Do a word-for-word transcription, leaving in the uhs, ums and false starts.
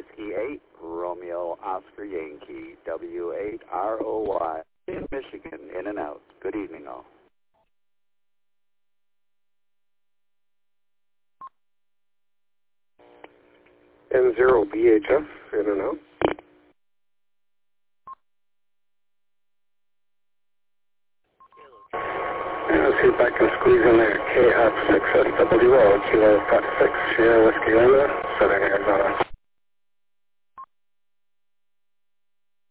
Whiskey eight, Romeo Oscar Yankee, W eight R O Y, in Michigan, in and out. Good evening, all. N zero B H F, in and out. Yeah, let's see if I can squeeze in there. K F six S W O, Kilo Fox six, Sierra Whiskey Lima, Southern Arizona.